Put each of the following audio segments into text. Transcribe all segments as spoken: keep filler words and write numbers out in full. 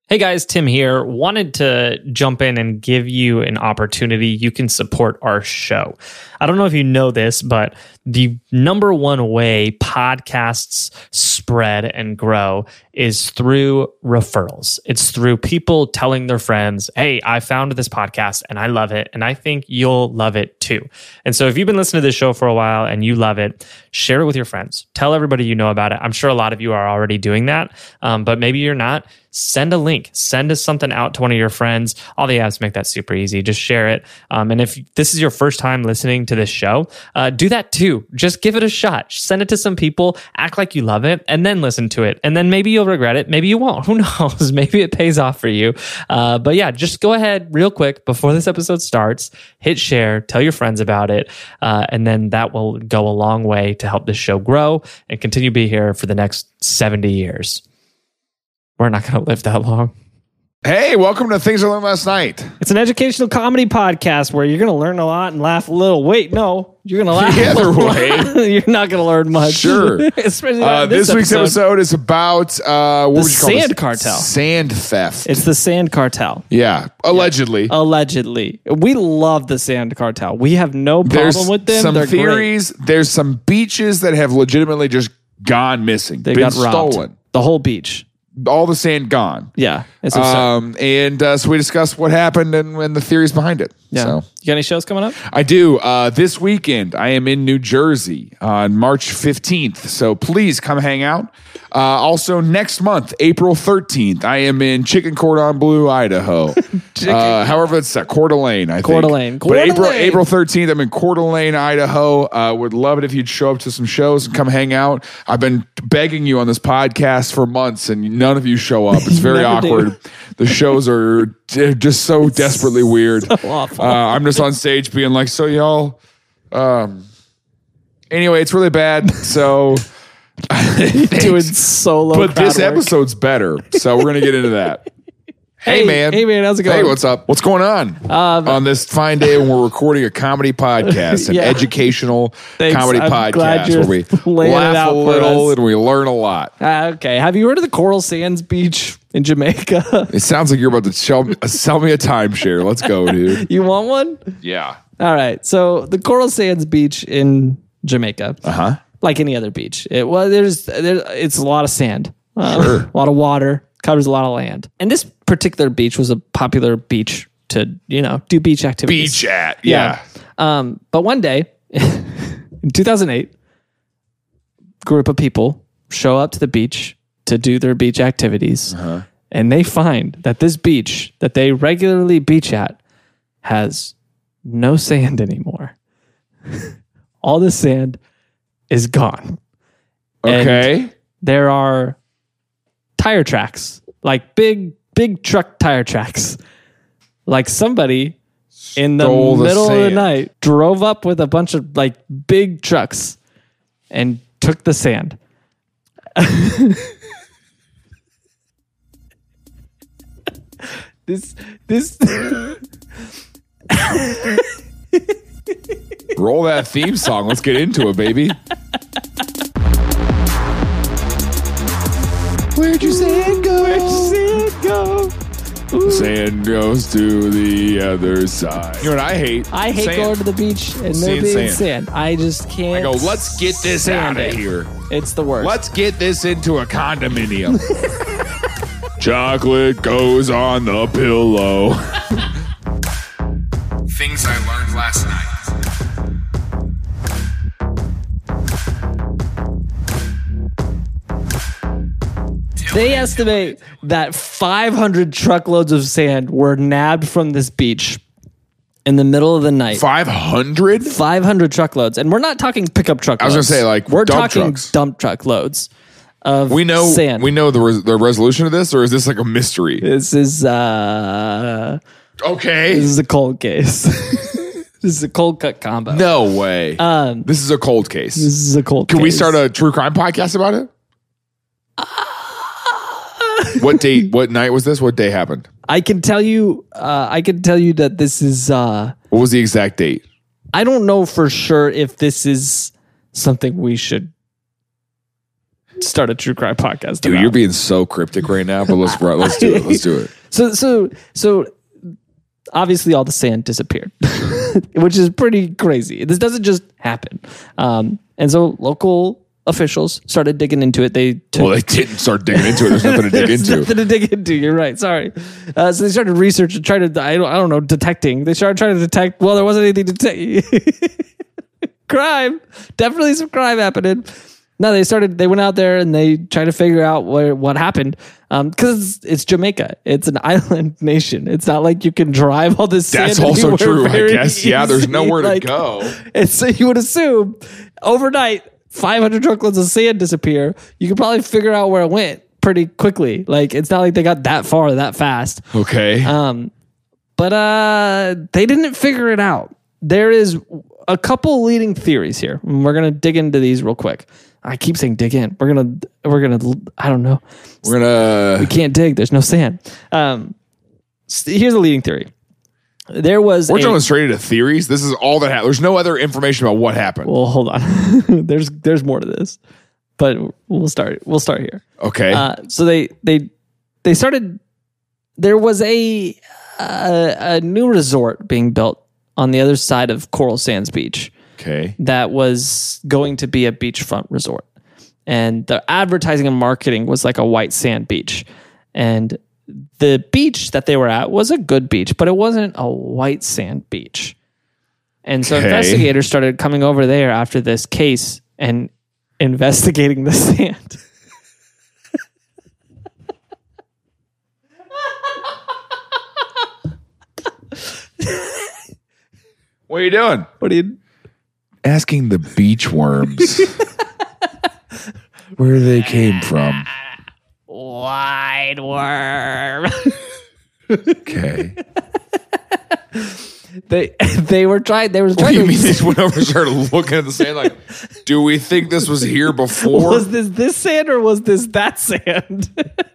Hey guys, Tim here. Wanted to jump in and give you an opportunity you can support our show. I don't know if you know this, but the number one way podcasts spread and grow is through referrals. It's through people telling their friends, hey, I found this podcast and I love it, and I think you'll love it too. And so if you've been listening to this show for a while and you love it, share it with your friends. Tell everybody you know about it. I'm sure a lot of you are already doing that, um, but maybe you're not. Send a link. Send us something out to one of your friends. All the apps make that super easy. Just share it. Um, and if this is your first time listening to this show, uh, do that too. Just give it a shot. Send it to some people. Act like you love it, and then listen to it. And then maybe you'll regret it. Maybe you won't. Who knows? Maybe it pays off for you. Uh, but yeah, just go ahead real quick before this episode starts. Hit share. Tell your friends about it. Uh, and then that will go a long way to help this show grow and continue to be here for the next seventy years. We're not going to live that long. Hey, welcome to Things I Learned Last Night. It's an educational comedy podcast where you're going to learn a lot and laugh a little. Wait, no, you're going to laugh The a other little. way. You're not going to learn much. Sure. Especially Uh, this, this week's episode. episode is about uh, what The would you call sand this? cartel. Sand theft. It's the Sand Cartel. yeah, allegedly. Allegedly. We love the Sand Cartel. We have no problem There's with them. some They're theories. There's some beaches that have legitimately just gone missing. They been got robbed. stolen. The whole beach. All the sand gone. Yeah. It's absurd. Um, and uh, so we discussed what happened and, and the theories behind it. yeah. So. You got any shows coming up? I do. Uh, this weekend, I am in New Jersey on March fifteenth. So please come hang out. Uh, also, next month, April thirteenth, I am in Chicken Cordon Bleu, Idaho. uh, however, it's uh, Coeur d'Alene, I Coeur think. d'Alene. But Coeur April, d'Alene. April thirteenth, I'm in Coeur d'Alene, Idaho. Uh, would love it if you'd show up to some shows and come hang out. I've been begging you on this podcast for months, and none of you show up. It's very Never do. awkward. The shows are d- just so desperately weird. So awful. Uh, I'm just on stage being like, so y'all. Um, anyway, it's really bad. So, Doing solo but crowd this work. episode's better. So we're gonna get into that. Hey, Hey, man. hey, man, how's it going? Hey, what's up? What's going on Um, on this fine day when we're recording a comedy podcast, an Yeah. educational Thanks. comedy I'm glad podcast you're where we laying it laugh out a for little us. and we learn a lot. Uh, okay. Have you heard of the Coral Sands Beach in Jamaica? It sounds like you're about to sell me, sell me a timeshare. Let's go, dude. You want one? Yeah. All right. So the Coral Sands Beach in Jamaica, Uh huh. like any other beach, it well, there's there, it's a lot of sand, uh, Sure. a lot of water, covers a lot of land. And this particular beach was a popular beach to you know do beach activities. Beach at. Yeah. Um, but one day in two thousand eight, group of people show up to the beach to do their beach activities, Uh-huh. and they find that this beach that they regularly beach at has no sand anymore. All the sand is gone. And Okay. there are tire tracks, like big, big truck tire tracks. Like somebody in the Stole the middle of the sand. night drove up with a bunch of like big trucks and took the sand. this, this, Roll that theme song. Let's get into it, baby. Where'd your sand go? where'd the sand go? Ooh. Sand goes to the other side. You know what I hate? I hate Sand. going to the beach and there Seeing being sand. sand. I just can't. I go, let's get this stand out of it. here. It's the worst. Let's get this into a condominium. Chocolate goes on the pillow. Things I learned last night. They estimate that five hundred truckloads of sand were nabbed from this beach in the middle of the night. five hundred? five hundred truckloads. And we're not talking pickup truck was loads. gonna say, like, we're dump talking trucks. dump truck loads of We know sand. we know the res- the resolution of this, or is this like a mystery? this is uh Okay. this is a cold case. This is a cold cut combo. No way. Um this is a cold case. this is a cold Can case. we start a true crime podcast about it? What date? What night was this? What day happened? I can tell you uh I can tell you that this is uh What was the exact date? I don't know for sure if this is something we should start a true crime podcast. Dude, about. you're being so cryptic right now, but let's let's do it. Let's do it. So so so obviously all the sand disappeared, which is pretty crazy. This doesn't just happen. Um, and so local officials started digging into it. They took, well, they didn't start digging into it. There's nothing to dig There's into. nothing to dig into. You're right. Sorry. Uh, so they started researching, trying to, I don't, I don't know, detecting. They started trying to detect, well, there wasn't anything to detect. Crime. Definitely some crime happening. No, they started, they went out there and they tried to figure out where, what happened. Um, cause it's, it's Jamaica. It's an island nation. It's not like you can drive all this sand. That's also true, I very guess. Yeah, there's easy. nowhere to Like, go. And so you would assume overnight, five hundred truckloads of sand disappear. You could probably figure out where it went pretty quickly. Like, it's not like they got that far that fast. Okay. Um, but uh, they didn't figure it out. There is a couple leading theories here. And we're gonna dig into these real quick. I keep saying dig in. We're gonna, we're gonna. I don't know. We're gonna. We can't dig. There's no sand. Um, here's a leading theory. There was. We're a, going straight into theories. This is all that happened. There's no other information about what happened. Well, hold on. there's there's more to this, but we'll start. We'll start here. Okay. Uh, so they they they started. There was a uh, a new resort being built on the other side of Coral Sands Beach. Okay. That was going to be a beachfront resort, and the advertising and marketing was like a white sand beach, and the beach that they were at was a good beach, but it wasn't a white sand beach. And so okay. investigators started coming over there after this case and investigating the sand. What are you doing? What are you... Asking the beach worms where they came from. Wide worm. Okay. They they were trying. They were What trying. do you to mean they just went over and started looking at the sand like, do we think this was here before? Was this this sand or was this that sand?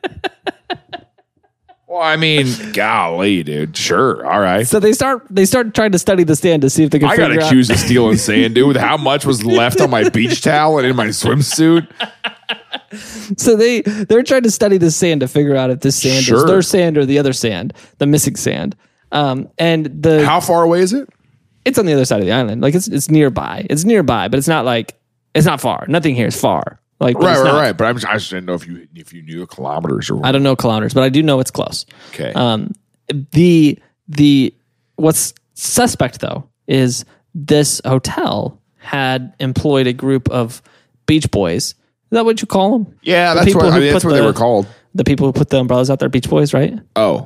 Well, I mean, golly, dude. Sure. All right. So they start they start trying to study the sand to see if they can. I got figure accused out. of stealing sand, dude, with how much was left on my beach towel and in my swimsuit. So they they're trying to study the sand to figure out if this sand Sure. is their sand or the other sand, the missing sand. Um, and the How far away is it? it's on the other side of the island. Like it's it's nearby. It's nearby, but it's not like it's not far. Nothing here is far. Like but Right, it's right, not- right. But I'm just, I just didn't know if you if you knew kilometers or what. I don't know kilometers, but I do know it's close. Okay. Um, the the what's suspect though is this hotel had employed a group of beach boys. Is that what you call them? yeah, the that's people what, I who mean, that's put what they the- were called. The people who put the umbrellas out there, beach boys, right? Oh,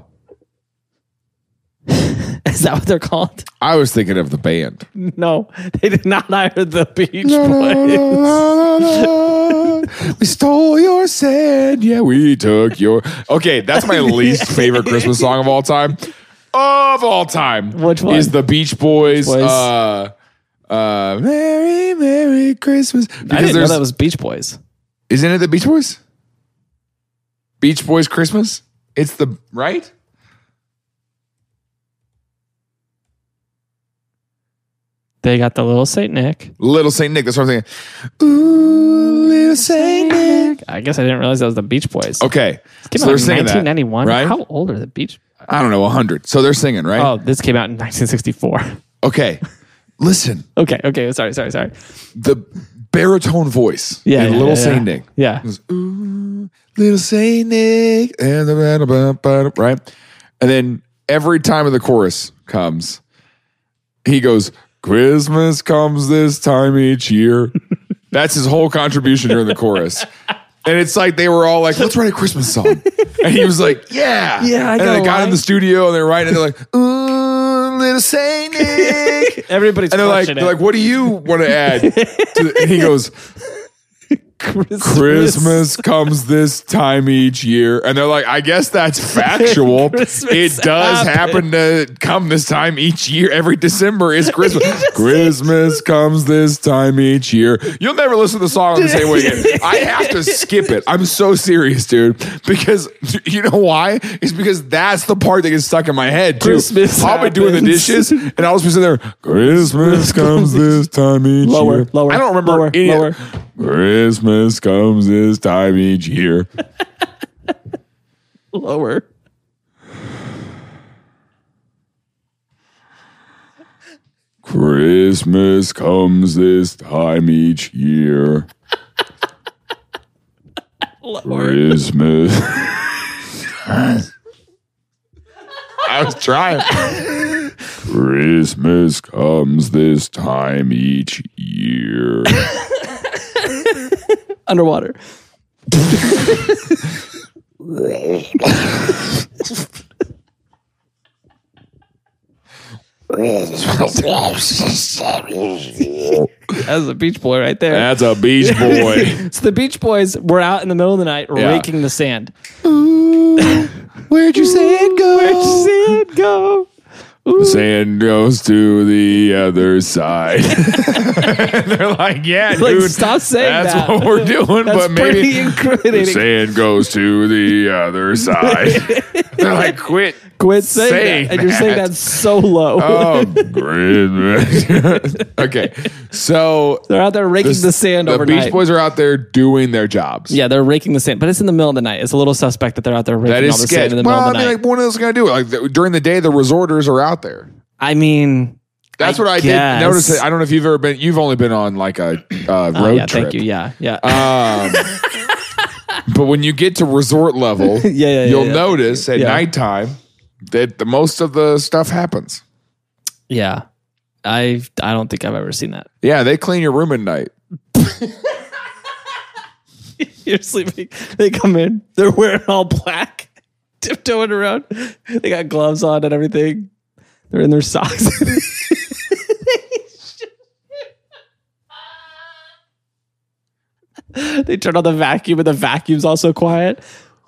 Is that what they're called? I was thinking of the band. No, they did not hire the beach La, la, boys. la, la, la. We stole your sand. Yeah, we took your. Okay, that's my least favorite Christmas song of all time. Of all time. Which one? Is the Beach Boys. Beach Boys. Uh, uh, Merry, Merry Christmas. I didn't know there's- that was Beach Boys. Isn't it the Beach Boys? Beach Boys Christmas? It's the, right? They got the Little Saint Nick. Little Saint Nick. That's what I'm thinking. Ooh, Little Saint Nick. I guess I didn't realize that was the Beach Boys. Okay. Came So out they're in singing that, nineteen ninety-one. right? How old are the Beach? I don't know, one hundred. So they're singing, right? Oh, this came out in nineteen sixty-four. Okay. Listen, Okay, okay. Sorry, sorry, sorry. the baritone voice Yeah, in yeah, Little yeah, Saint yeah. Nick. Yeah. Goes, ooh, Little Saint Nick. And the right? And then every time of the chorus comes, he goes, Christmas comes this time each year. That's his whole contribution during the chorus. And it's like they were all like, let's write a Christmas song. And he was like, yeah. Yeah, I And got they a got in line. the studio and they're writing and they're like, ooh, Little Saint Nick. Everybody's And they're like, crushing they're it. like, what do you want to add? To the, and he goes, Christmas. Christmas comes this time each year. And they're like, I guess that's factual. Christmas It does happen happened. to come this time each year. Every December is Christmas. Christmas comes this time each year. You'll never listen to the song the same way again. I have to skip it. I'm so serious, dude. Because you know why? It's because that's the part that gets stuck in my head, too. Christmas I'll be doing the happens. dishes and I'll just be sitting there, Christmas comes this time each Lower, year. lower, I don't remember lower, any lower. Christmas comes this time each year. Lower. Christmas comes this time each year. Lower. Christmas. I was trying. Christmas comes this time each year. Underwater. That's a Beach Boy right there. That's a Beach Boy. So the Beach Boys were out in the middle of the night Yeah. raking the sand. Ooh, where'd your sand go? Where'd your sand go? The sand goes to the other side. They're like, yeah, Like, dude. stop saying that's that. what we're doing. That's but maybe pretty incriminating. the sand goes to the other side. They're like, quit. Quit saying, saying that. And you're saying that. that so low. Oh, Christmas. Okay. So They're out there raking the, sand the overnight. Beach Boys are out there doing their jobs. Yeah, they're raking the sand, but it's in the middle of the night. It's a little suspect that they're out there raking That all is the sketch. sand in the Well, middle I of the mean, night. like, what else going to do? Like the, during the day, the resorters are out there. I mean, That's I what I guess. did notice. It. I don't know if you've ever been. You've only been on like a uh, road Oh, yeah, trip. thank you. Yeah, yeah. Um, but when you get to resort level, Yeah, yeah, yeah, you'll yeah. notice at Yeah. nighttime that the most of the stuff happens. yeah. I I don't think I've ever seen that. Yeah, they clean your room at night. You're sleeping. They come in. They're wearing all black, tiptoeing around. They got gloves on and everything. They're in their socks. They turn on the vacuum, and the vacuum's also quiet.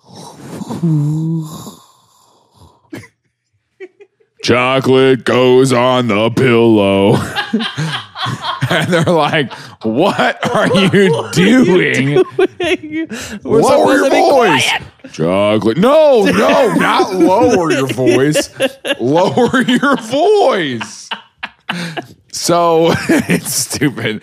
Chocolate goes on the pillow. And they're like, what are you doing? We're Lower supposed to be your voice. quiet. Chocolate. No, no, not lower your voice. Lower your voice. So it's stupid.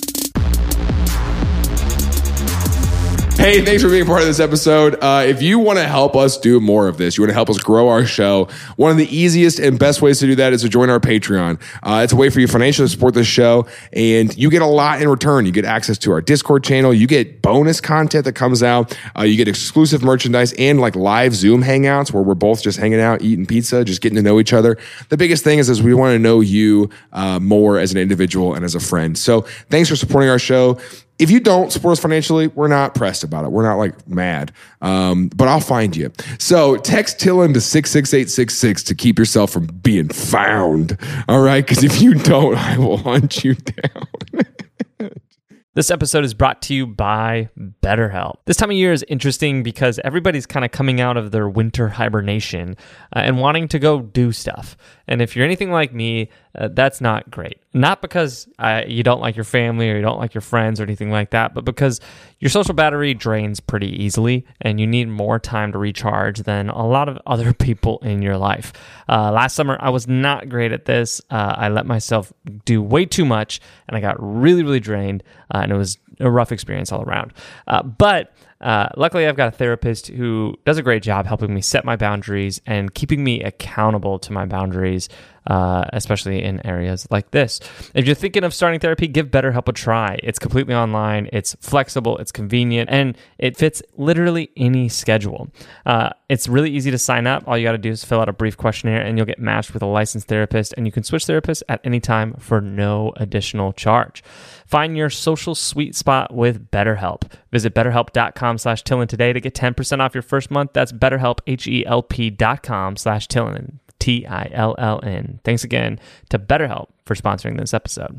Hey, thanks for being part of this episode. Uh, if you want to help us do more of this, you want to help us grow our show, one of the easiest and best ways to do that is to join our Patreon. Uh, it's a way for you financially to support this show, and you get a lot in return. You get access to our Discord channel. You get bonus content that comes out. Uh, you get exclusive merchandise and like live Zoom hangouts where we're both just hanging out, eating pizza, just getting to know each other. The biggest thing is, is we want to know you uh, more as an individual and as a friend. So thanks for supporting our show. If you don't support us financially, we're not pressed about it. We're not like mad, um, but I'll find you. So text Tillin to six six eight six six to keep yourself from being found. All right? Because if you don't, I will hunt you down. This episode is brought to you by BetterHelp. This time of year is interesting because everybody's kind of coming out of their winter hibernation uh, and wanting to go do stuff. And if you're anything like me, uh, that's not great. Not because uh, you don't like your family or you don't like your friends or anything like that, but because your social battery drains pretty easily and you need more time to recharge than a lot of other people in your life. Uh, last summer, I was not great at this. Uh, I let myself do way too much and I got really, really drained. Uh, and it was a rough experience all around. Uh, but uh, luckily, I've got a therapist who does a great job helping me set my boundaries and keeping me accountable to my boundaries, uh, especially in areas like this. If you're thinking of starting therapy, give BetterHelp a try. It's completely online, it's flexible, it's convenient, and it fits literally any schedule. Uh, it's really easy to sign up. All you got to do is fill out a brief questionnaire and you'll get matched with a licensed therapist, and you can switch therapists at any time for no additional charge. Find your social sweet spot with BetterHelp. Visit betterhelp.com slash Tillin today to get ten percent off your first month. That's betterhelp, H-E-L-P dot com slash Tillin, T I L L N. Thanks again to BetterHelp for sponsoring this episode.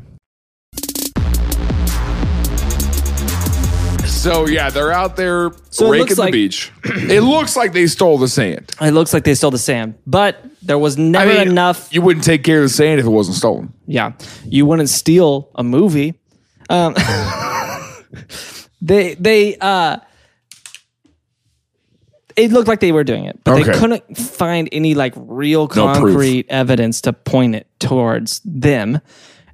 So, yeah, they're out there So it raking looks the like- beach. It looks like they stole the sand. It looks like they stole the sand, but there was never I mean, enough. You wouldn't take care of the sand if it wasn't stolen. Yeah, you wouldn't steal a movie. Um, they they uh, it looked like they were doing it, but Okay. they couldn't find any like real No proof. concrete evidence to point it towards them.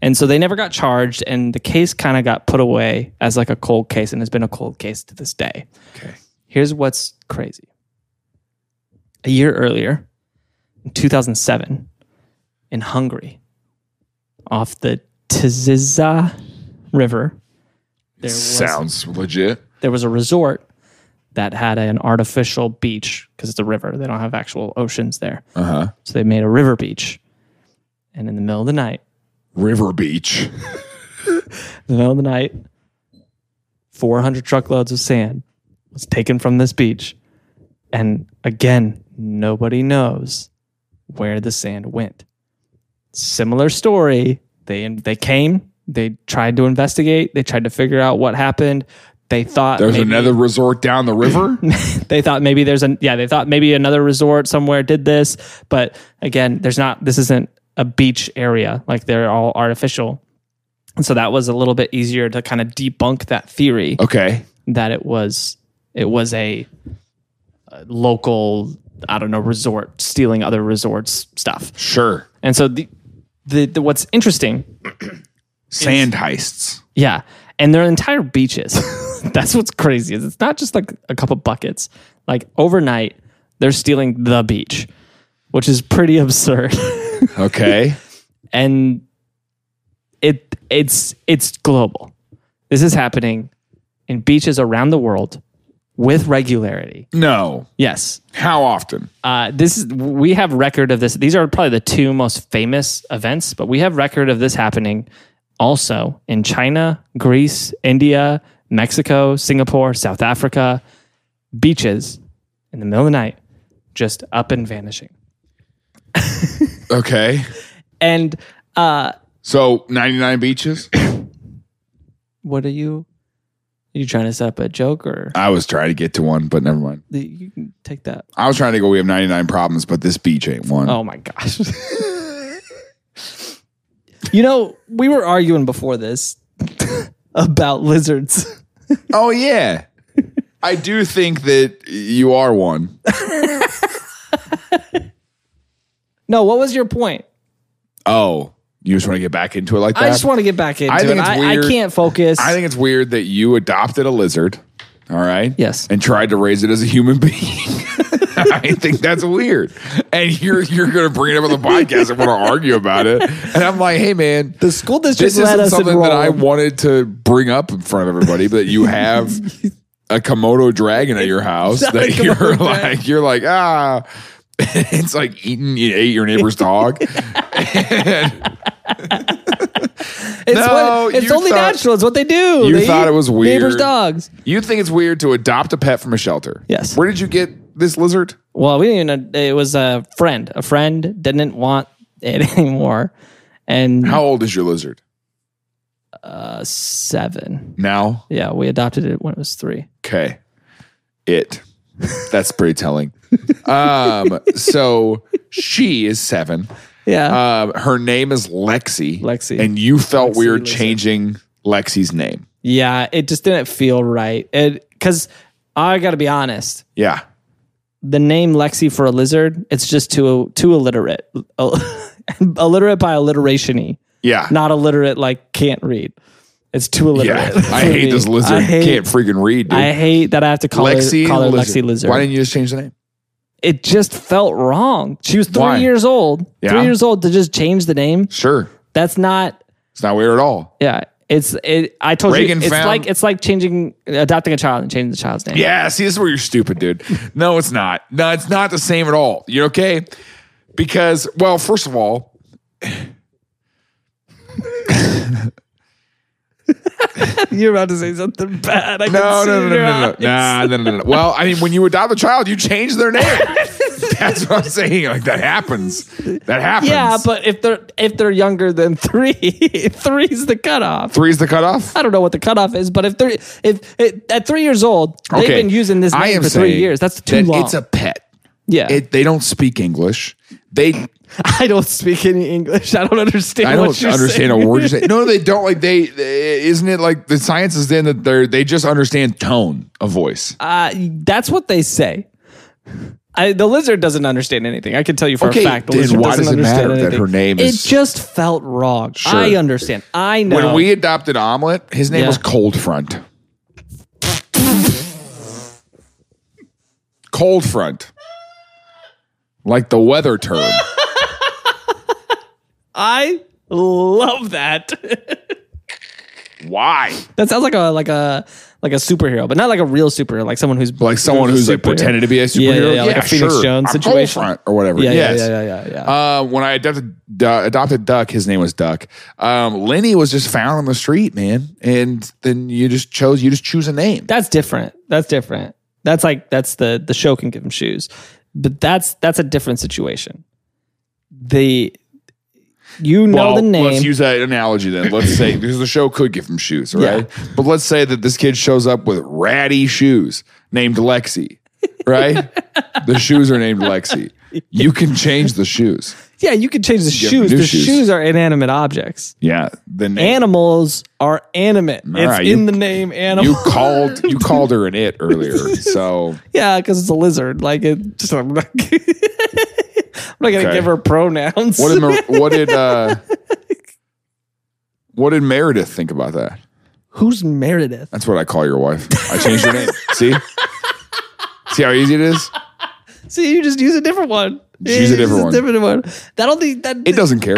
And so they never got charged, and the case kind of got put away as like a cold case, and has been a cold case to this day. Okay. Here's what's crazy. A year earlier, in two thousand seven, in Hungary, off the Tiziza River, there was, Sounds legit. there was a resort that had an artificial beach because it's a river. They don't have actual oceans there. Uh-huh. So they made a river beach. And in the middle of the night, River Beach. in the middle of the night, four hundred truckloads of sand was taken from this beach. And again, nobody knows where the sand went. Similar story. They they came, they tried to investigate, they tried to figure out what happened. They thought There's maybe, another resort down the river. they thought maybe there's a yeah, they thought maybe another resort somewhere did this, but again, there's not this isn't a beach area, like they're all artificial. And so that was a little bit easier to kind of debunk that theory Okay. that it was it was a, a local, I don't know, resort stealing other resorts stuff. Sure. And so the the, the what's interesting, Sand heists. yeah, and their entire beaches. That's what's crazy. Is it's not just like a couple buckets. Like overnight, they're stealing the beach, which is pretty absurd. Okay. And it it's it's global. This is happening in beaches around the world with regularity. No. Yes. How often? Uh, this is we have record of this. These are probably the two most famous events, but we have record of this happening also in China, Greece, India, Mexico, Singapore, South Africa. Beaches in the middle of the night, just up and vanishing. Okay. And uh, So ninety-nine beaches? what are you? Are you trying to set up a joke, or I was trying to get to one, but never mind. you can take that? I was trying to go, we have ninety-nine problems, but this beach ain't one. Oh my gosh. You know, we were arguing before this about lizards. Oh, yeah. I do think that you are one. No, what was your point? Oh, you just want to get back into it like that? I just want to get back into I think it. it's I, weird. I can't focus. I think it's weird that you adopted a lizard, all right? Yes. And tried to raise it as a human being. I think that's weird. And you're you're going to bring it up on the podcast and want to argue about it. And I'm like, hey, man, the school district this let isn't us something enroll. that I wanted to bring up in front of everybody, but you have a Komodo dragon at your house Not a that you're Komodo like, dragon. you're like, ah, it's like eating, you ate your neighbor's dog. And- It's, No, what, it's you only thought- natural. It's what they do. You They thought eat it was weird. Neighbors' dogs. You think it's weird to adopt a pet from a shelter? Yes. Where did you get this lizard? Well, we didn't even know. It was a friend. A friend didn't want it anymore. And How old is your lizard uh, seven. now? Yeah, we adopted it when it was three. Okay. It. That's pretty telling. Um, so she is seven. Yeah. Um, her name is Lexi. Lexi. And you felt Lexi weird lizard. changing Lexi's name. yeah, it just didn't feel right. It because I got to be honest. Yeah. The name Lexi for a lizard, it's just too too illiterate. Illiterate by alliteration-y. Yeah. Not illiterate like can't read. It's too illiterate. yeah. for I hate me. this lizard. I hate, Can't freaking read, dude. I hate that I have to call Lexi her, call her lizard. Lexi Lizard. Why didn't you just change the name? It just felt wrong. She was three Why? years old. Yeah. Three years old to just change the name. Sure. That's not. It's not weird at all. Yeah, it's it. I told Reagan you, it's found- like it's like changing, adopting a child and changing the child's name. Yeah, see, this is where you're stupid, dude. No, it's not. No, it's not the same at all. You okay? Because, well, first of all, You're about to say something bad. I no, can see no, no, in no, your no, no, eyes. nah, no, no, no, no. Well, I mean, when you adopt a child, you change their name. That's what I'm saying. Like that happens. That happens. Yeah, but if they're if they're younger than three, three's the cutoff. three's the cutoff. I don't know what the cutoff is, but if they're if it, at three years old, they've Okay. been using this I name am for three saying years. That's too that long. It's a pet. yeah, It, they don't speak English. They. I don't speak any English. I don't understand. I what don't you're understand saying. a word you're saying. No, they don't. Like they. Isn't it like the science is in that they they just understand tone of voice. Uh, that's what they say. I, the lizard doesn't understand anything. I can tell you for Okay, a fact. The then lizard why doesn't does it understand matter that anything. her name is- It just felt wrong. Sure. I understand. I know. When we adopted Omelet, his name Yeah. was Cold Front. Cold Front. Like the weather term. I love that. Why? That sounds like a like a like a superhero, but not like a real superhero, like someone who's Like someone who's like superhero. pretending to be a Yeah, superhero? yeah, yeah, like a Phoenix sure. Jones I'm Cold situation. Front or whatever. Yeah, yes. yeah, yeah, yeah, yeah. yeah. Uh, when I adopted uh, adopted Duck, his name was Duck. Um, Lenny was just found on the street, man, and then you just chose you just choose a name. That's different. That's different. That's like that's the the show can give him shoes, but that's that's a different situation. The you know well, the name. let's use that analogy then. Let's say because the show could give him shoes, right? But let's say that this kid shows up with ratty shoes named Lexi, right? The shoes are named Lexi. You can change the shoes. Yeah, you can change the Give shoes. new The shoes. shoes are inanimate objects. Yeah, the name. Animals are animate. It's right, in you- the name animal. You called you called her an it earlier, so Yeah, because it's a lizard. Like it. Just I'm not, I'm not gonna Okay. give her pronouns. what did Mer- what did uh, what did Meredith think about that? Who's Meredith? That's what I call your wife. I changed her name. See, see how easy it is. See, you just use a different one. Just use a different one. different one. That'll be that. It doesn't care.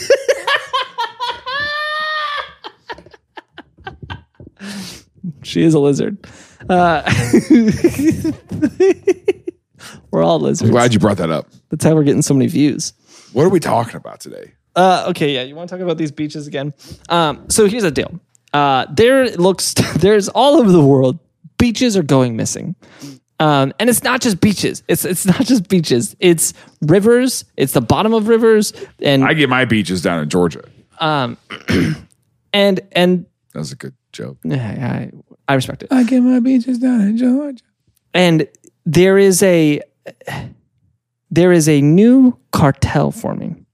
She is a lizard. Uh, we're all lizards. I'm glad you brought that up. That's how we're getting so many views. What are we talking about today? Uh, okay, yeah. You want to talk about these beaches again? Um, so here's the deal. Uh, there looks there's all over the world beaches are going missing, um, and it's not just beaches. It's it's not just beaches. It's rivers. It's the bottom of rivers, and I get my beaches down in Georgia. um, and and That was a good joke. I, I respect it. I get my beaches down in Georgia. And there is a there is a new cartel forming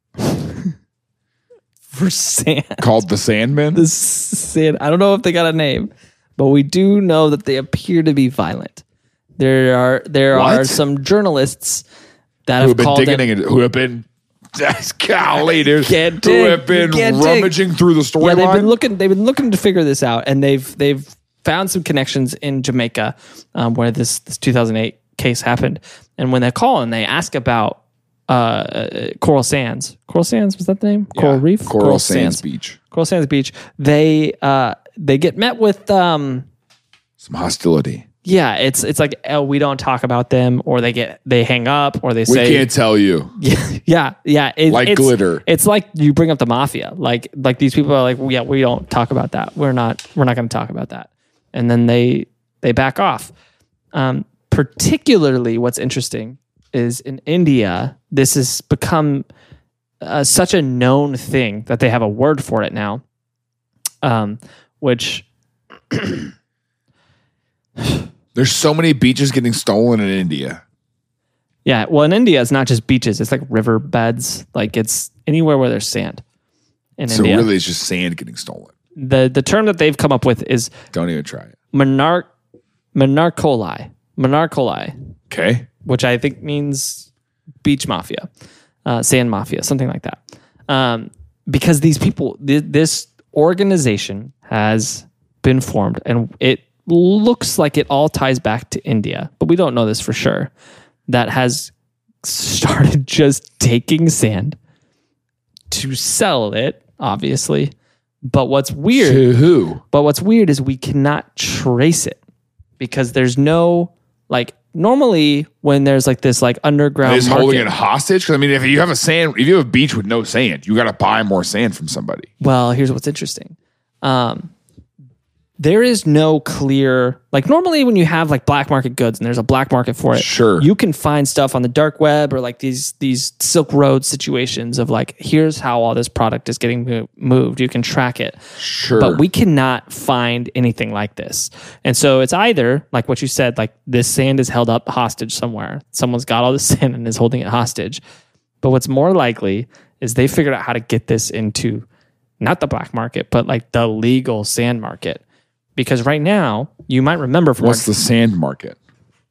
for sand. Called the Sandmen. The sand. I don't know if they got a name, but we do know that they appear to be violent. There are there What? are some journalists that who have have been called digging, them, in- who have been, golly, dude, Can't who dig. have been Can't dig. rummaging through the Yeah, they've been storyline. looking. They've been looking to figure this out, and they've they've found some connections in Jamaica, um, where this this two thousand eight case happened. And when they call and they ask about uh, Coral Sands, Coral Sands was that the name? Coral Yeah, Reef, Coral, Sands Beach. Coral Sands Beach. They uh, they get met with um, Some hostility. yeah. It's it's like oh, we don't talk about them, or they get they hang up, or they We say can't tell you. yeah, yeah, yeah. It- Like it's, glitter. It's like you bring up the mafia. Like like these people are like, yeah, we don't talk about that. We're not we're not going to talk about that. And then they they back off. Um, particularly, what's interesting is in India, this has become uh, such a known thing that they have a word for it now. Um, which There's so many beaches getting stolen in India. yeah, well, in India, it's not just beaches; it's like river beds. Like it's anywhere where there's sand. In So India, really, it's just sand getting stolen. the the term that they've come up with is Don't even try it. monarch monarcholi monarcholi, Okay. which I think means beach mafia, uh, sand mafia, something like that. Um, because these people, th- this organization has been formed, and it looks like it all ties back to India, but we don't know this for sure. That has started just taking sand to sell it, obviously. But what's weird? To who? But what's weird is we cannot trace it because there's no like normally when there's like this like underground Is market, holding it hostage? Because I mean, if you have a sand, if you have a beach with no sand, you got to buy more sand from somebody. well, here's what's interesting. Um, there is no clear like normally when you have like black market goods and there's a black market for it, Sure. you can find stuff on the dark web or like these these Silk Road situations of like here's how all this product is getting mo- moved. You can track it. Sure. But we cannot find anything like this. And so it's either, like what you said, like this sand is held up hostage somewhere. Someone's got all the sand and is holding it hostage. But what's more likely is they figured out how to get this into not the black market, but like the legal sand market. Because right now, you might remember from What's the sand market?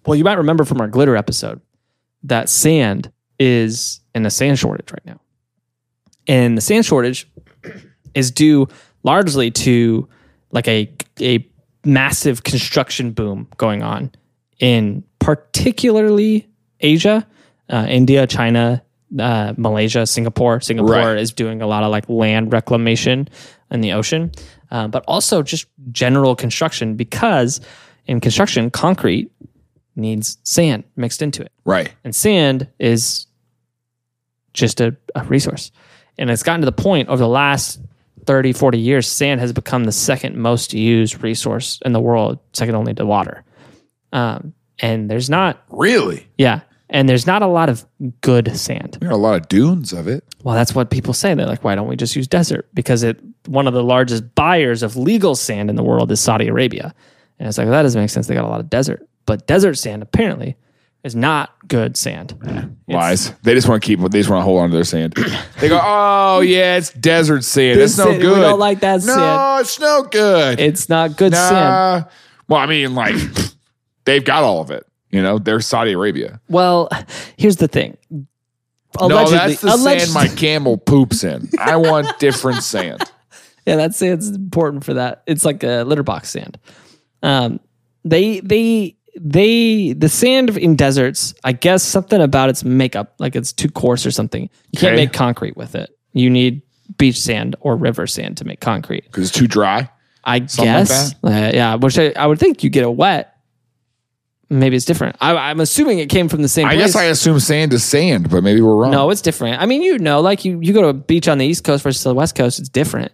Well, you might remember from our glitter episode that sand is in a sand shortage right now. And the sand shortage is due largely to like a a massive construction boom going on in particularly Asia, uh, India, China, uh, Malaysia, Singapore. Singapore Right. is doing a lot of like land reclamation in the ocean, uh, but also just general construction, because in construction, concrete needs sand mixed into it. Right. And sand is just a, a resource. And it's gotten to the point over the last thirty, forty years, sand has become the second most used resource in the world, second only to water. Um, and there's not, Really? yeah, and there's not a lot of good sand. There are a lot of dunes of it. Well, that's what people say. They're like, why don't we just use desert? Because it one of the largest buyers of legal sand in the world is Saudi Arabia. And it's like, well, that doesn't make sense. They got a lot of desert. But desert sand apparently is not good sand. Lies. They just want to keep. They just want to hold on to their sand. They go, oh yeah, it's desert sand. This It's no sand- good. we don't like that no, sand. it's no good. It's not good sand. nah. Well, I mean, like they've got all of it. You know, they're Saudi Arabia. Well, here's the thing. no, that's the alleged- sand my camel poops in. I want different sand. Yeah, that sand's important for that. It's like a litter box sand. Um, they they they the sand in deserts, I guess something about its makeup, like it's too coarse or something. You can't Okay. make concrete with it. You need beach sand or river sand to make concrete. Because it's too dry. I Something like guess. Uh, yeah, which I, I would think you get it wet. Maybe it's different. I, I'm assuming it came from the same I place. guess I assume sand is sand, but maybe we're wrong. No, it's different. I mean, you know, like you, you go to a beach on the East Coast versus the West Coast, it's different.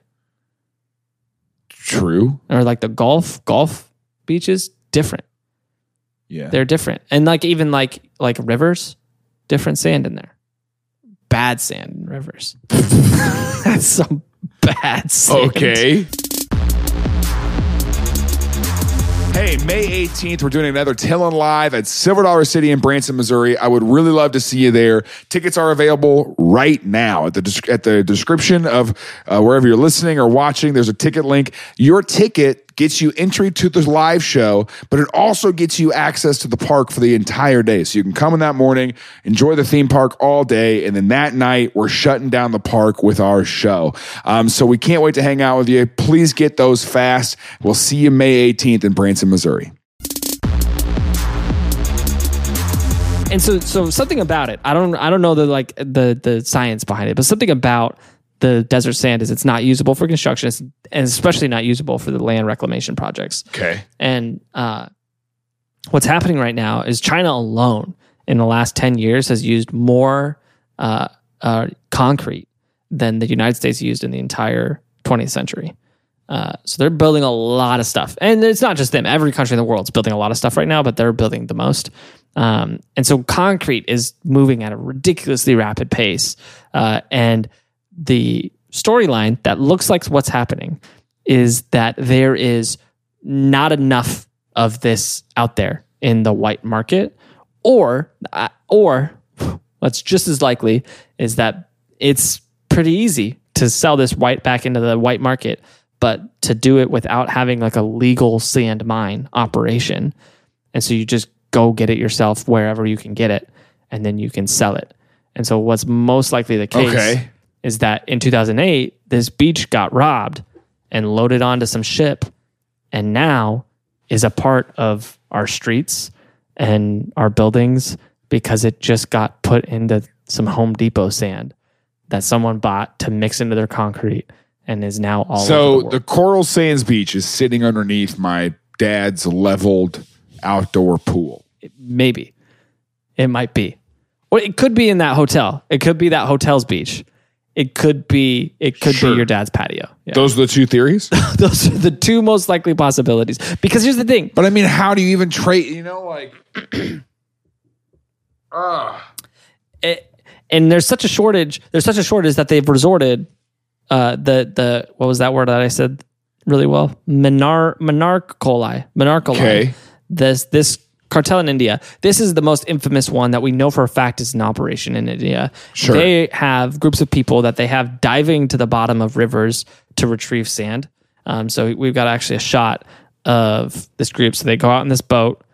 True. Or like the Gulf, Gulf beaches, different. Yeah. They're different. And like even like like rivers, different sand in there. Bad sand in rivers. That's some bad sand. Okay. Hey, May eighteenth, we're doing another Tillin' Live at Silver Dollar City in Branson, Missouri. I would really love to see you there. Tickets are available right now at the des- at the description of uh, wherever you're listening or watching. There's a ticket link. Your ticket gets you entry to the live show, but it also gets you access to the park for the entire day. So you can come in that morning, enjoy the theme park all day, and then that night we're shutting down the park with our show. Um, so we can't wait to hang out with you. Please get those fast. We'll see you May eighteenth in Branson, Missouri. And so so something about it. I don't I don't know the like the the science behind it, but something about the desert sand is it's not usable for construction, it's, and especially not usable for the land reclamation projects. Okay. And uh, what's happening right now is China alone in the last ten years has used more uh, uh, concrete than the United States used in the entire twentieth century. Uh, so they're building a lot of stuff. And it's not just them. Every country in the world is building a lot of stuff right now, but they're building the most. Um, and so concrete is moving at a ridiculously rapid pace. Uh, and the storyline that looks like what's happening is that there is not enough of this out there in the white market, or uh, or what's just as likely is that it's pretty easy to sell this white back into the white market, but to do it without having like a legal sand mine operation. And so you just go get it yourself wherever you can get it, and then you can sell it. And so what's most likely the case Okay. is that in two thousand eight, this beach got robbed and loaded onto some ship, and now is a part of our streets and our buildings because it just got put into some Home Depot sand that someone bought to mix into their concrete and is now all So over the world. the Coral Sands Beach is sitting underneath my dad's leveled outdoor pool. Maybe. It might be. Or it could be in that hotel. It could be that hotel's beach. It could be it could Sure. be your dad's patio. Yeah. Those are the two theories. Those are the two most likely possibilities. Because here's the thing. But I mean, how do you even trade? You know, like, ah, It, and there's such a shortage. There's such a shortage that they've resorted uh, the the what was that word that I said really well? Menar monarchicoli. Monarchicoli. Okay. This this cartel in India. This is the most infamous one that we know for a fact is in operation in India. Sure. They have groups of people that they have diving to the bottom of rivers to retrieve sand. Um, so we've got actually a shot of this group. So they go out in this boat.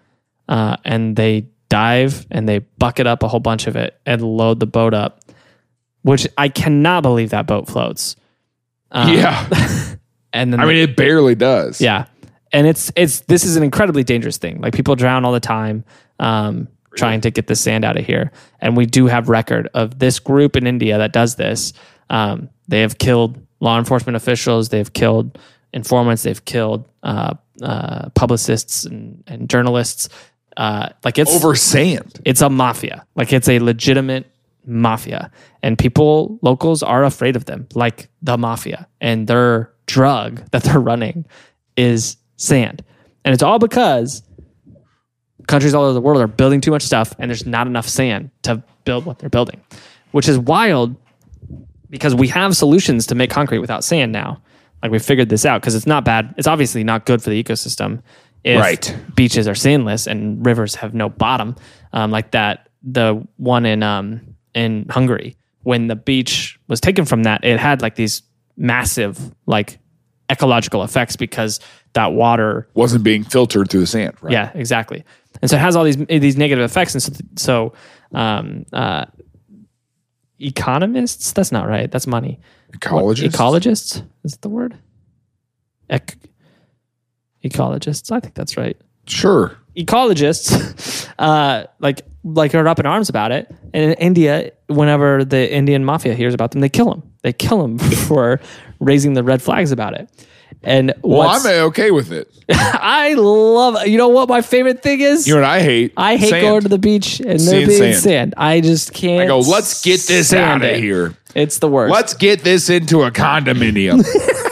uh, and they dive and they bucket up a whole bunch of it and load the boat up, which I cannot believe that boat floats. Um, yeah. And then I they, mean, it barely does. yeah. And it's, it's, this is an incredibly dangerous thing. Like people drown all the time, um, really? trying to get the sand out of here. And we do have record of this group in India that does this. Um, they have killed law enforcement officials. They've killed informants. They've killed, uh, uh, publicists and, and journalists. Uh, like it's over sand. It's a mafia. Like it's a legitimate mafia, and people, locals are afraid of them, like the mafia. And their drug that they're running is sand, and it's all because countries all over the world are building too much stuff, and there's not enough sand to build what they're building, which is wild because we have solutions to make concrete without sand now. Like we figured this out because it's not bad. It's obviously not good for the ecosystem. If right. beaches are sandless and rivers have no bottom, um, like that, the one in um, in Hungary, when the beach was taken from that, it had like these massive like ecological effects because that water wasn't being filtered through the sand. Right? Yeah, exactly. And so it has all these these negative effects. And so, so um, uh, economists, that's not right. That's money. Ecologists? What, ecologists? Is it the word? Ec- ecologists. I think that's right. Sure. Ecologists, uh, like like are up in arms about it. And in India, whenever the Indian mafia hears about them, they kill them. They kill them for raising the red flags about it. And well, I'm okay with it. I love. You know what my favorite thing is? You know what I hate? I hate sand. going to the beach and there Seeing being sand. sand. I just can't. I go, let's get this stand out of it. here. It's the worst. Let's get this into a condominium.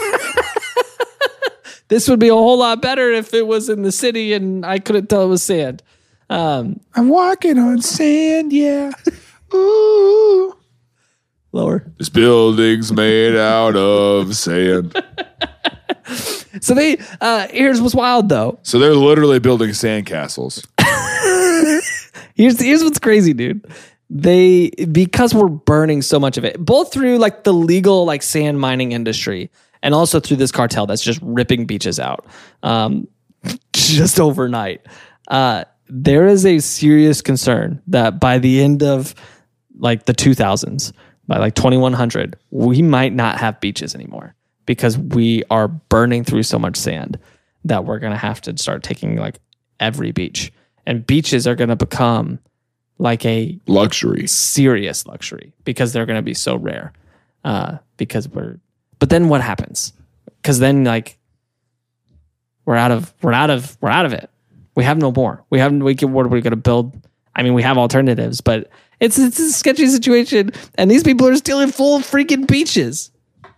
This would be a whole lot better if it was in the city and I couldn't tell it was sand. Um, I'm walking on sand, yeah. Ooh. Lower. This building's made out of sand. So they, uh, here's what's wild though. So they're literally building sandcastles. Here's, here's what's crazy, dude. They, because we're burning so much of it, both through like the legal like sand mining industry and also through this cartel that's just ripping beaches out, um, just overnight. Uh, there is a serious concern that by the end of like the two thousands, by like twenty-one hundred, we might not have beaches anymore because we are burning through so much sand that we're going to have to start taking like every beach, and beaches are going to become like a luxury, serious luxury because they're going to be so rare. Uh, because we're, but then what happens? Because then like we're out of, we're out of, we're out of it. We have no more. We haven't, we can, what are we going to build? I mean, we have alternatives, but it's, it's a sketchy situation. And these people are stealing full freaking beaches.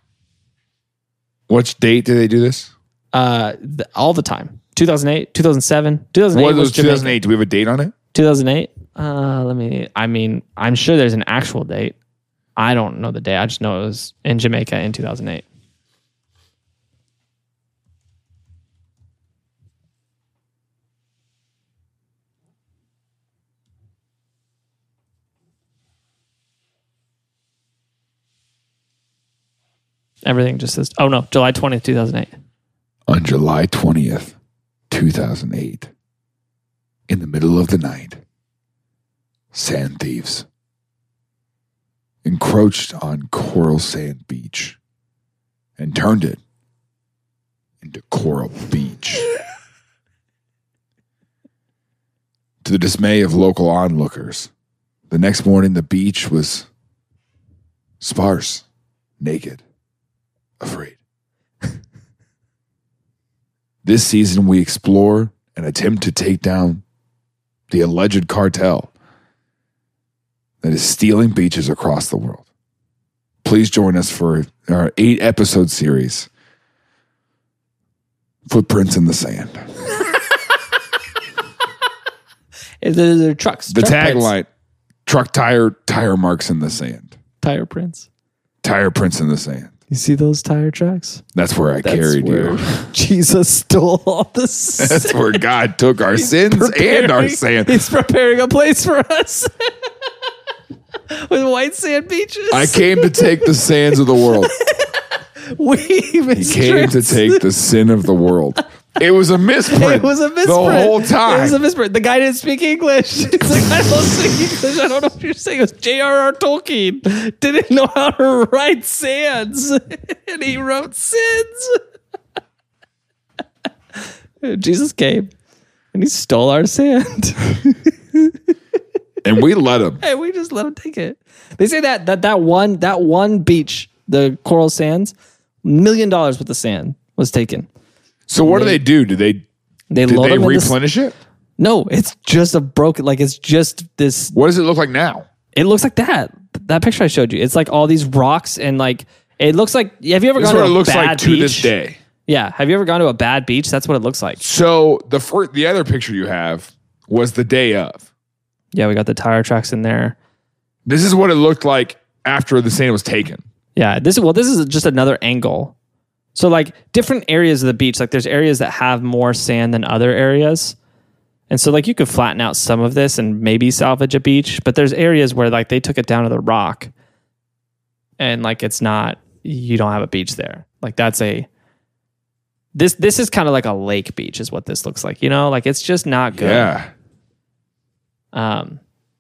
Which date did they do this? Uh, the, all the time. two thousand eight, two thousand seven, two thousand eight. What was was two thousand eight? Do we have a date on it? two thousand eight. Uh, let me, I mean, I'm sure there's an actual date. I don't know the day. I just know it was in Jamaica in two thousand eight. Everything just says, oh no, July twentieth, two thousand eight. On July twentieth, two thousand eight, in the middle of the night, sand thieves encroached on Coral Sand Beach and turned it into Coral Beach. To the dismay of local onlookers, the next morning the beach was sparse, naked, afraid. This season we explore and attempt to take down the alleged cartel that is stealing beaches across the world. Please join us for our eight episode series, Footprints in the Sand. They're, they're trucks. The truck prints. tagline, truck tire, tire marks in the sand. Tire prints. Tire prints in the sand. You see those tire tracks? That's where I That's carried where you. Jesus stole all the sand. That's where God took our sins and our sand. He's preparing a place for us with white sand beaches. I came to take the sands of the world. We've He came to take the sin of the world. It was a misprint. It was a misprint. The whole time. It was a misprint. The guy didn't speak English. It's like, I don't speak English. I don't know what you're saying. It was J R R Tolkien. Didn't know how to write sands. And he wrote sins. Jesus came and he stole our sand. And we let him. Hey, we just let him take it. They say that that that one that one beach, the Coral Sands, million dollars worth of sand was taken. So what they, do they do? Do they they did load they them replenish this, it? No, it's just a broken. Like it's just this. What does it look like now? It looks like that. That picture I showed you. It's like all these rocks and like it looks like. Have you ever This gone is what to it a looks bad like to beach? this day. Yeah. Have you ever gone to a bad beach? That's what it looks like. So the first, the other picture you have was the day of. Yeah, we got the tire tracks in there. This is what it looked like after the sand was taken. Yeah, this is well, this is just another angle. So like different areas of the beach, like there's areas that have more sand than other areas. And so like you could flatten out some of this and maybe salvage a beach, but there's areas where like they took it down to the rock and like it's not, you don't have a beach there. Like that's a, this this is kind of like a lake beach is what this looks like, you know? Like it's just not good. Yeah. Um,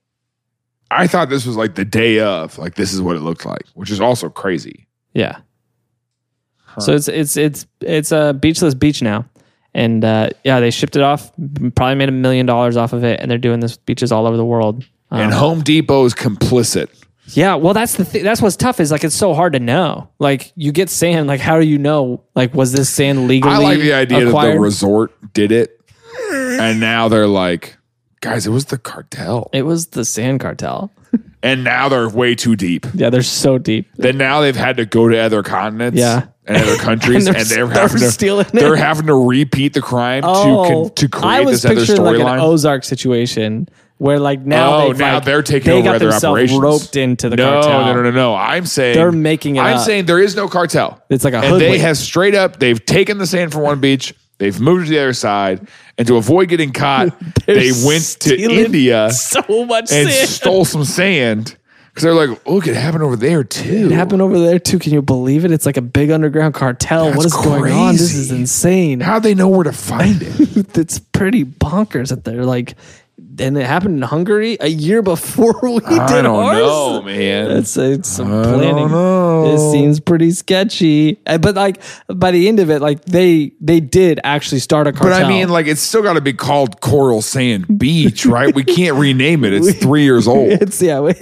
I thought this was like the day of, like this is what it looked like, which is also crazy. Yeah. Huh. So it's it's it's it's a beachless beach now, and uh, yeah, they shipped it off. Probably made a million dollars off of it, and they're doing this with beaches all over the world. Um, and Home Depot is complicit. Yeah, well, that's the th- that's what's tough is like it's so hard to know. Like you get sand, like how do you know? Like was this sand legally? I like the idea acquired? that the resort did it, and now they're like, guys, it was the cartel. It was the sand cartel. And now they're way too deep. Yeah, they're so deep. Then now they've had to go to other continents yeah. and other countries, and, and they're, they're, they're having to stealing it. they're having to repeat the crime oh, to to create I was this other picturing like an storyline. Ozark situation where like now oh, they've, now like, they're taking they over got other themselves operations. roped into the no, cartel. No, no, no, no. I'm saying they're making it I'm up. saying there is no cartel. It's like a and they hoodwink. have straight up. They've taken the sand from one beach. They've moved to the other side, and to avoid getting caught, they went to India so much and sand. stole some sand. Because they're like, look, it happened over there too. It happened over there too. Can you believe it? It's like a big underground cartel. That's what is going on? This crazy. is insane. How'd they know where to find it? It's pretty bonkers that they're like, and it happened in Hungary a year before we did I don't ours. know, man. It's, it's some I planning. don't know. It seems pretty sketchy. Uh, But like by the end of it, like they they did actually start a cartel. But I mean, like, it's still got to be called Coral Sand Beach, right? We can't rename it. It's three years old. it's yeah. We,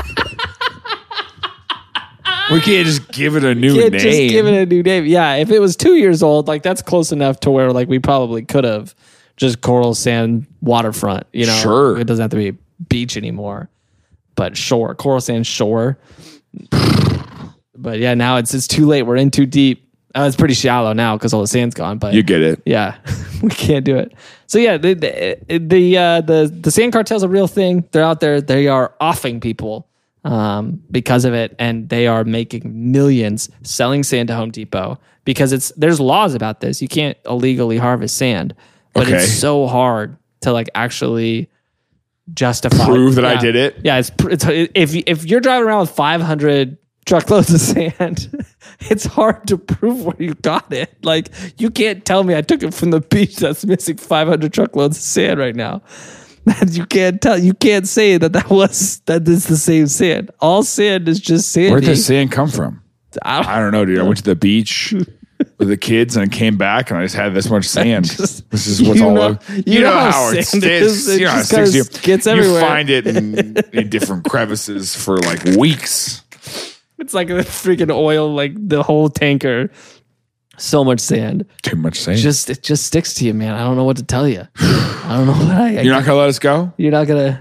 We can't just give it a new can't name. just give it a new name. Yeah, if it was two years old, like that's close enough to where like we probably could have just Coral Sand waterfront. You know, Sure. It doesn't have to be beach anymore, but shore, Coral Sand shore. But yeah, now it's it's too late. We're in too deep. Uh, it's pretty shallow now because all the sand's gone. But You get it. yeah, we can't do it. So yeah, the the the uh, the, the sand cartel's a real thing. They're out there. They are offing people um, because of it, and they are making millions selling sand to Home Depot because it's there's laws about this. You can't illegally harvest sand, but Okay. it's so hard to like actually justify Prove that I Yeah. did it? Yeah, it's pr- it's if if you're driving around with five hundred truckloads of sand, it's hard to prove where you got it. Like you can't tell me I took it from the beach that's missing five hundred truckloads of sand right now. You can't tell. You can't say that that was that is the same sand. All sand is just sand. Where'd the sand come from? I don't, I don't know, dude. I went to the beach with the kids and I came back and I just had this much sand. Just- this is what's you all know- over. you know how it sand sticks. is. It You know how it just sticks to kinda you. gets You everywhere. find it in, in different crevices for like weeks. it's like a freaking oil, like the whole tanker. So much sand. Too much sand. Just it just sticks to you, man. I don't know what to tell you. I don't know what I. I You're not gonna let us go? You're not gonna.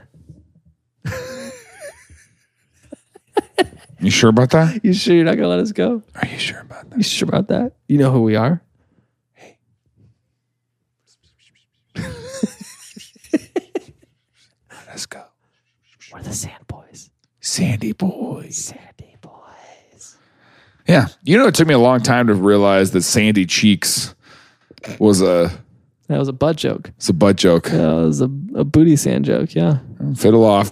You sure about that? You sure you're not gonna let us go? Are you sure about that? You sure about that? You know who we are? Let's go. We're the Sand Boys. Sandy boys. Sandy Boys. Yeah. You know, it took me a long time to realize that Sandy Cheeks was a That was a butt joke. it's a butt joke. That was a, a booty sand joke. Yeah. Fiddle off.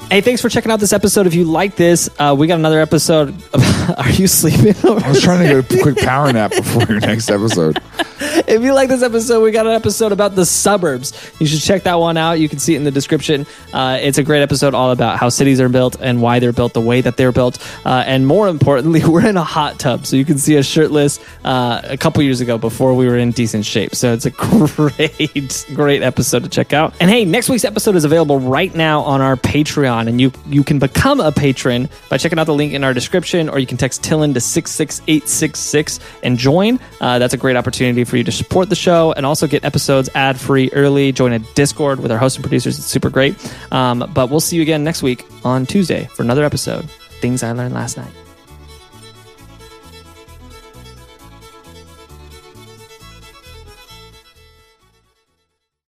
Hey, thanks for checking out this episode. If you like this, uh, we got another episode. Of, are you sleeping? Over I was trying to get a quick power nap before your next episode. If you like this episode, we got an episode about the suburbs. You should check that one out. You can see it in the description. Uh, it's a great episode all about how cities are built and why they're built the way that they're built. Uh, and more importantly, we're in a hot tub. So you can see us shirtless uh, a couple years ago before we were in decent shape. So it's a great, great episode to check out. And hey, next week's episode is available right now on our Patreon. And you, you can become a patron by checking out the link in our description, or you can text Tillin to six six eight six six and join. Uh, that's a great opportunity for you to support the show and also get episodes ad-free early. Join a Discord with our hosts and producers. It's super great. Um, but we'll see you again next week on Tuesday for another episode. Things I Learned Last Night.